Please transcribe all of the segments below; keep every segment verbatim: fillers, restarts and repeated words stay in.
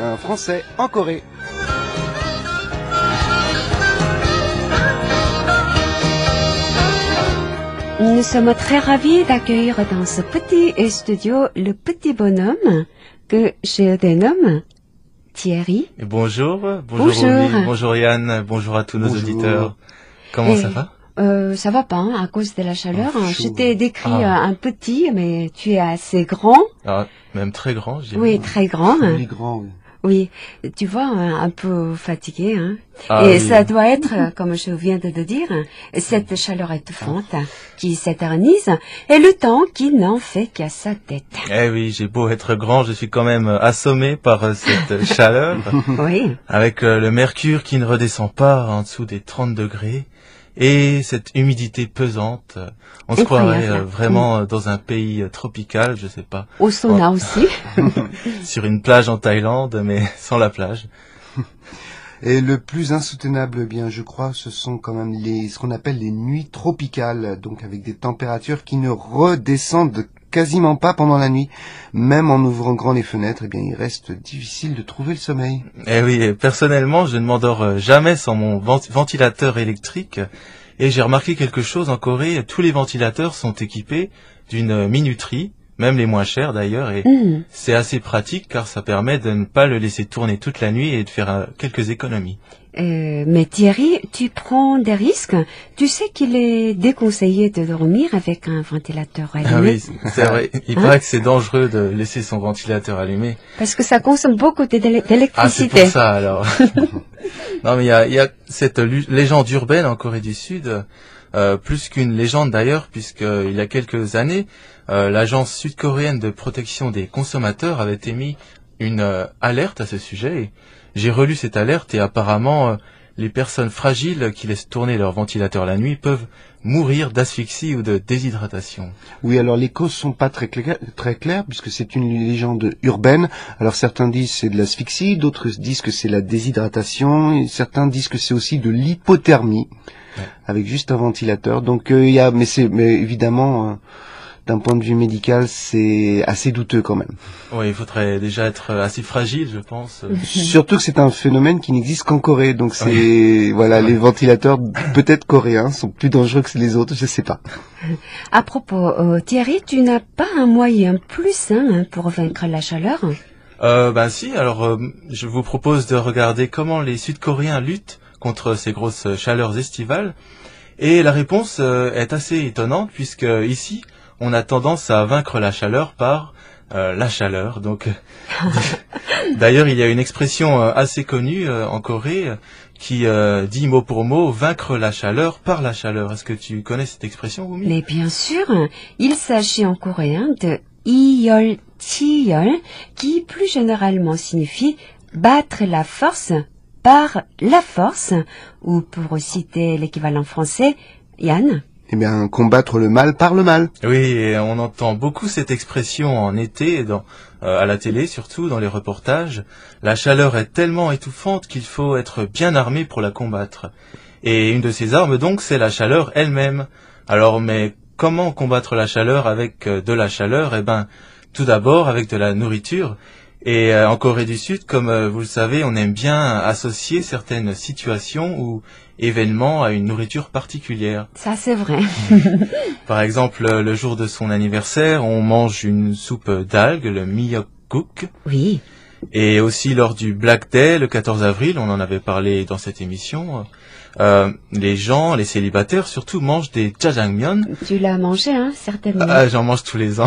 un Français en Corée. Nous sommes très ravis d'accueillir dans ce petit studio le petit bonhomme que je dénomme Thierry. Et bonjour, bonjour, Bonjour. Omi, bonjour Yann, bonjour à tous nos Bonjour. auditeurs. Comment Et, ça va? euh, Ça va pas, hein, à cause de la chaleur. Oh, Je chaud. t'ai décrit Ah. euh, un petit, mais tu es assez grand. Ah, même très grand, je dirais. Oui, très grand. Il est grand, oui. Oui, tu vois, un un peu fatigué. Hein. Ah Et oui. ça doit être, euh, comme je viens de te dire, cette chaleur étouffante qui s'éternise et le temps qui n'en fait qu'à sa tête. Eh oui, j'ai beau être grand, je suis quand même assommé par euh, cette chaleur, Oui. avec euh, le mercure qui ne redescend pas en dessous des trente degrés, et cette humidité pesante. On se Incroyable. croirait euh, vraiment euh, dans un pays euh, tropical, je sais pas, Au sauna Oh. aussi. sur une plage en Thaïlande, mais sans la plage. Et le plus insoutenable, eh bien, je crois, ce sont quand même les, ce qu'on appelle les nuits tropicales, donc avec des températures qui ne redescendent quasiment pas pendant la nuit. Même en ouvrant grand les fenêtres, eh bien, il reste difficile de trouver le sommeil. Eh oui, et personnellement, je ne m'endors euh, jamais sans mon vent- ventilateur électrique. Et j'ai remarqué quelque chose en Corée, tous les ventilateurs sont équipés d'une euh, minuterie, même les moins chers d'ailleurs, et Hmm. c'est assez pratique car ça permet de ne pas le laisser tourner toute la nuit et de faire euh, quelques économies. Euh, mais Thierry, tu prends des risques. Tu sais qu'il est déconseillé de dormir avec un ventilateur allumé. Ah oui, c'est vrai, il Hein? paraît que c'est dangereux de laisser son ventilateur allumé. Parce que ça consomme beaucoup d'élé- Ah, c'est d'électricité. pour ça alors. Non, mais il y a, il y a cette lu- légende urbaine en Corée du Sud, euh, plus qu'une légende d'ailleurs, puisqu'il y a quelques années, euh, l'agence sud-coréenne de protection des consommateurs avait émis une euh, alerte à ce sujet. Et j'ai relu cette alerte et apparemment, euh, les personnes fragiles qui laissent tourner leur ventilateur la nuit peuvent mourir d'asphyxie ou de déshydratation. Oui, alors les causes sont pas très claires, très claires puisque c'est une légende urbaine. Alors certains disent c'est de l'asphyxie, d'autres disent que c'est la déshydratation, et certains disent que c'est aussi de l'hypothermie Ouais. avec juste un ventilateur. Donc euh, il y a, mais c'est, mais évidemment, euh, d'un point de vue médical, c'est assez douteux quand même. Oui, il faudrait déjà être assez fragile, je pense. Surtout que c'est un phénomène qui n'existe qu'en Corée. Donc c'est, voilà, les ventilateurs peut-être coréens sont plus dangereux que les autres, je sais pas. À propos, euh, Thierry, tu n'as pas un moyen plus sain hein, pour vaincre la chaleur? Euh, ben si, alors euh, je vous propose de regarder comment les Sud-Coréens luttent contre ces grosses chaleurs estivales. Et la réponse euh, est assez étonnante puisque ici, on a tendance à vaincre la chaleur par euh, la chaleur. Donc, d'ailleurs, il y a une expression euh, assez connue euh, en Corée euh, qui euh, dit mot pour mot vaincre la chaleur par la chaleur. Est-ce que tu connais cette expression, Wumi? Mais bien sûr, il s'agit en coréen de 이열 치열, qui plus généralement signifie battre la force par la force, ou pour citer l'équivalent français, Yann. Eh bien, combattre le mal par le mal. Oui, et on entend beaucoup cette expression en été, dans, euh, à la télé surtout, dans les reportages. La chaleur est tellement étouffante qu'il faut être bien armé pour la combattre. Et une de ces armes donc, c'est la chaleur elle-même. Alors, mais comment combattre la chaleur avec euh, de la chaleur? Eh ben, tout d'abord avec de la nourriture. Et euh, en Corée du Sud, comme euh, vous le savez, on aime bien associer certaines situations ou événements à une nourriture particulière. Ça, c'est vrai. Par exemple, euh, le jour de son anniversaire, on mange une soupe d'algues, le miyeokguk. Oui. Et aussi lors du Black Day, le quatorze avril, on en avait parlé dans cette émission, euh, les gens, les célibataires surtout, mangent des jjajangmyeon. Tu l'as mangé, hein, certainement. Ah, j'en mange tous les ans.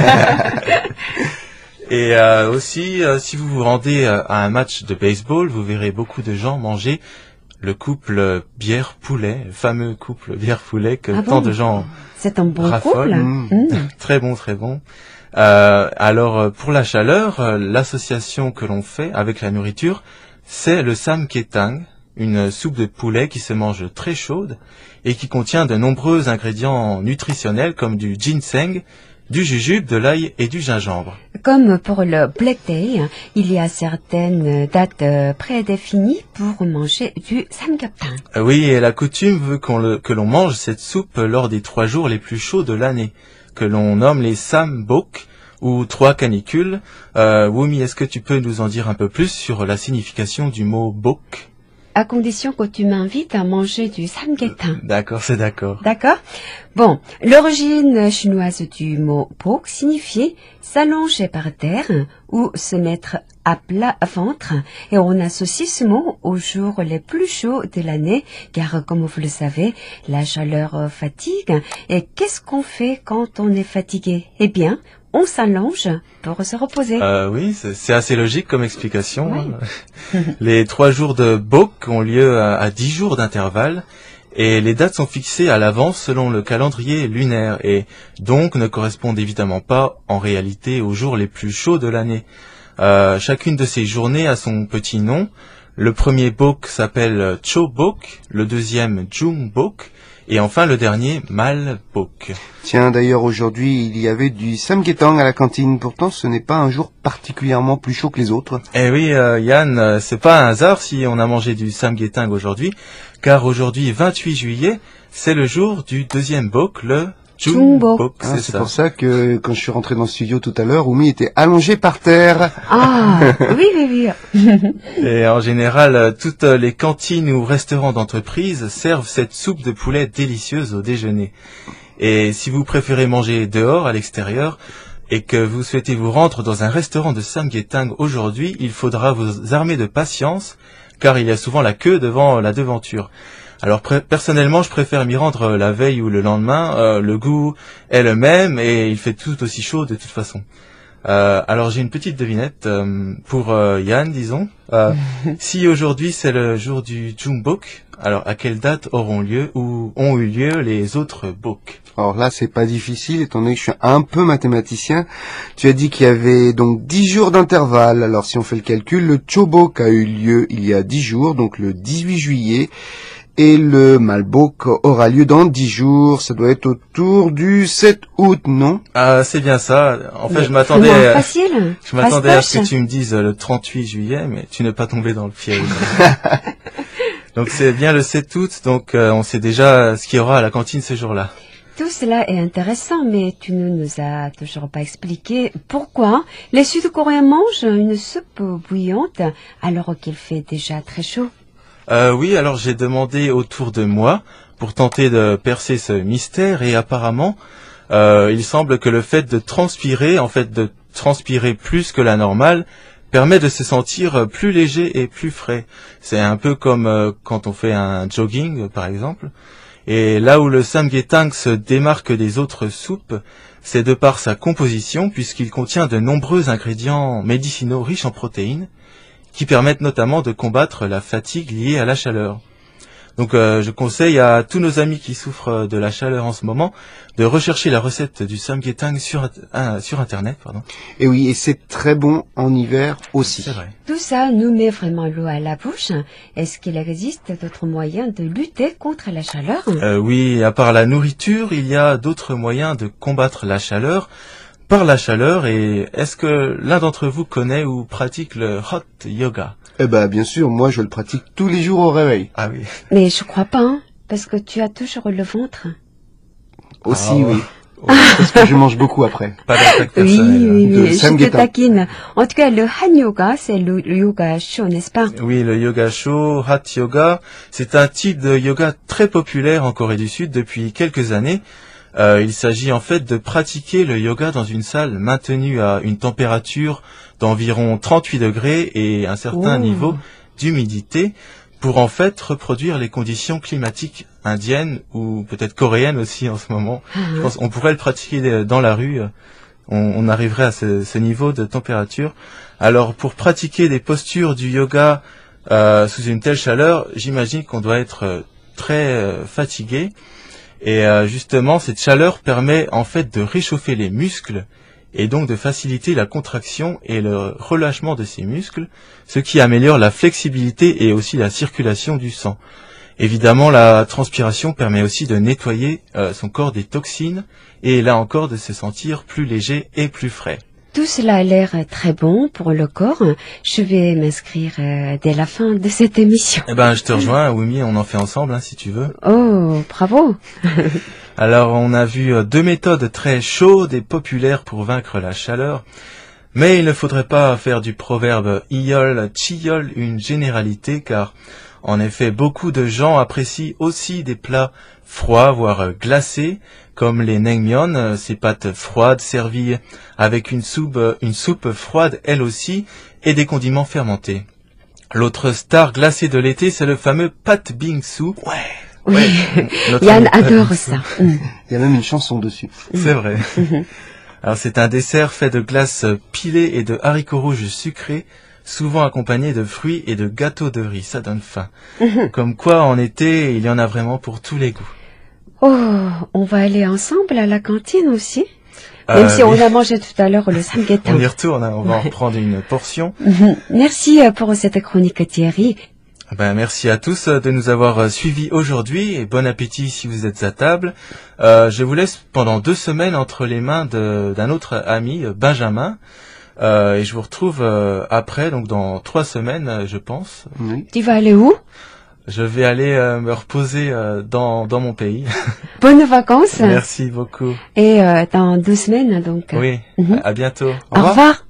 Et euh, aussi, euh, si vous vous rendez euh, à un match de baseball, vous verrez beaucoup de gens manger le couple euh, bière-poulet, le fameux couple bière-poulet que Ah tant bon? de gens C'est un bon raffolent. couple. Mmh. Mmh. Très bon, très bon. Euh, alors, euh, pour la chaleur, euh, l'association que l'on fait avec la nourriture, c'est le samgyetang, une soupe de poulet qui se mange très chaude et qui contient de nombreux ingrédients nutritionnels comme du ginseng, du jujube, de l'ail et du gingembre. Comme pour le Black Day, il y a certaines dates euh, prédéfinies pour manger du samgyeopsal. Euh, oui, et la coutume veut qu'on le, que l'on mange cette soupe lors des trois jours les plus chauds de l'année, que l'on nomme les sambok, ou trois canicules. Euh, Wumi, est-ce que tu peux nous en dire un peu plus sur la signification du mot bok? À condition que tu m'invites à manger du samgyetang. D'accord, c'est d'accord. D'accord? Bon, l'origine chinoise du mot bok signifiait s'allonger par terre ou se mettre à plat ventre, et on associe ce mot aux jours les plus chauds de l'année, car comme vous le savez, la chaleur fatigue. Et qu'est-ce qu'on fait quand on est fatigué? Eh bien, on s'allonge pour se reposer. Euh, oui, c'est c'est assez logique comme explication. Oui. hein. Les trois jours de Bok ont lieu à, à dix jours d'intervalle, et les dates sont fixées à l'avance selon le calendrier lunaire, et donc ne correspondent évidemment pas en réalité aux jours les plus chauds de l'année. Euh, chacune de ces journées a son petit nom. Le premier Bok s'appelle Cho Bok, le deuxième Jung Bok, et enfin le dernier Mal Bok. Tiens, d'ailleurs, aujourd'hui, il y avait du samgyetang à la cantine. Pourtant, ce n'est pas un jour particulièrement plus chaud que les autres. Eh oui, euh, Yann, euh, c'est pas un hasard si on a mangé du samgyetang aujourd'hui, car aujourd'hui, vingt-huit juillet, c'est le jour du deuxième Bok, le Jung Jungbok. Bok, Ah, c'est c'est ça. pour ça que quand je suis rentré dans le studio tout à l'heure, Oumi était allongé par terre. Ah, oui, oui, oui. Et en général, euh, toutes les cantines ou restaurants d'entreprise servent cette soupe de poulet délicieuse au déjeuner. Et si vous préférez manger dehors, à l'extérieur, et que vous souhaitez vous rendre dans un restaurant de samgyetang aujourd'hui, il faudra vous armer de patience, car il y a souvent la queue devant la devanture. Alors pré- personnellement, je préfère m'y rendre euh, la veille ou le lendemain. Euh, le goût est le même et il fait tout aussi chaud de toute façon. Euh, alors j'ai une petite devinette euh, pour euh, Yann, disons. Euh, si aujourd'hui c'est le jour du Jungbok, alors à quelle date auront lieu ou ont eu lieu les autres Bok? Alors là, c'est pas difficile, étant donné que je suis un peu mathématicien. Tu as dit qu'il y avait donc dix jours d'intervalle. Alors si on fait le calcul, le Chobok a eu lieu il y a dix jours, donc le dix-huit juillet. Et le Malbok aura lieu dans dix jours. Ça doit être autour du sept août, non? Ah, c'est bien ça. En fait, Mais je m'attendais, comment à, facile. je m'attendais à ce que Passe-passe. tu me dises euh, le trente-huit juillet, mais tu n'es pas tombé dans le piège. Donc c'est bien le sept août, donc euh, on sait déjà ce qu'il y aura à la cantine ce jour-là. Tout cela est intéressant, mais tu ne nous as toujours pas expliqué pourquoi les Sud-Coréens mangent une soupe bouillante alors qu'il fait déjà très chaud. Euh, oui, alors j'ai demandé autour de moi pour tenter de percer ce mystère et apparemment, euh, il semble que le fait de transpirer, en fait de transpirer plus que la normale, permet de se sentir plus léger et plus frais. C'est un peu comme euh, quand on fait un jogging, par exemple. Et là où le samgyetang se démarque des autres soupes, c'est de par sa composition, puisqu'il contient de nombreux ingrédients médicinaux riches en protéines, qui permettent notamment de combattre la fatigue liée à la chaleur. Donc euh, je conseille à tous nos amis qui souffrent de la chaleur en ce moment de rechercher la recette du samgyetang sur, euh, sur Internet. Pardon. Et oui, et c'est très bon en hiver aussi. C'est vrai. Tout ça nous met vraiment l'eau à la bouche. Est-ce qu'il existe d'autres moyens de lutter contre la chaleur? Euh, oui, à part la nourriture, il y a d'autres moyens de combattre la chaleur par la chaleur. Et est-ce que l'un d'entre vous connaît ou pratique le hot yoga? Eh ben, bien sûr, moi je le pratique tous les jours au réveil. Ah oui. Mais je crois pas, hein, parce que tu as toujours le ventre. Aussi, Ah, oui. ouais. Parce que je mange beaucoup après. Pas d'attaque Oui, personnelle. oui, de oui, je te samgyetang. taquine. En tout cas, le Han Yoga, c'est le, le yoga chaud, n'est-ce pas? Oui, le yoga chaud, Hat Yoga, c'est un type de yoga très populaire en Corée du Sud depuis quelques années. Euh, il s'agit en fait de pratiquer le yoga dans une salle maintenue à une température d'environ trente-huit degrés et un certain Oh. niveau d'humidité pour en fait reproduire les conditions climatiques indiennes ou peut-être coréennes aussi en ce moment. Ah, Je pense qu'on pourrait le pratiquer dans la rue. On, on arriverait à ce, ce niveau de température. Alors pour pratiquer des postures du yoga euh, sous une telle chaleur, j'imagine qu'on doit être euh, très euh, fatigué. Et euh, justement, cette chaleur permet en fait de réchauffer les muscles et donc de faciliter la contraction et le relâchement de ces muscles, ce qui améliore la flexibilité et aussi la circulation du sang. Évidemment, la transpiration permet aussi de nettoyer euh, son corps des toxines et là encore de se sentir plus léger et plus frais. tout cela a l'air très bon pour le corps. Je vais m'inscrire euh, dès la fin de cette émission. Eh ben, je te rejoins, Wimi, on en fait ensemble, hein, si tu veux. Oh, bravo. Alors, on a vu euh, deux méthodes très chaudes et populaires pour vaincre la chaleur. Mais il ne faudrait pas faire du proverbe Iyol Chiyol une généralité, car en effet beaucoup de gens apprécient aussi des plats froids, voire glacés, comme les naengmyeon, ces pâtes froides servies avec une soupe, une soupe froide elle aussi, et des condiments fermentés. L'autre star glacée de l'été, c'est le fameux pat bingsu. Ouais. Oui, ouais, Yann adore ça. Il y a même une chanson dessus. C'est vrai. Alors c'est un dessert fait de glace pilée et de haricots rouges sucrés, souvent accompagné de fruits et de gâteaux de riz. Ça donne faim. Comme quoi, en été, il y en a vraiment pour tous les goûts. Oh, on va aller ensemble à la cantine aussi, même Euh, si oui. on a mangé tout à l'heure le samghetang. On y retourne, hein, on va en reprendre une portion. Merci euh, pour cette chronique, Thierry. Ben, merci à tous de nous avoir suivis aujourd'hui et bon appétit si vous êtes à table. Euh, je vous laisse pendant deux semaines entre les mains de- d'un autre ami, Benjamin. Euh, et je vous retrouve euh, après, donc dans trois semaines, euh, je pense. Oui. Tu vas aller où? Je vais aller euh, me reposer euh, dans, dans mon pays. Bonnes vacances. Merci beaucoup. Et euh, dans deux semaines, donc. Oui, Mhm. à à bientôt. Au revoir.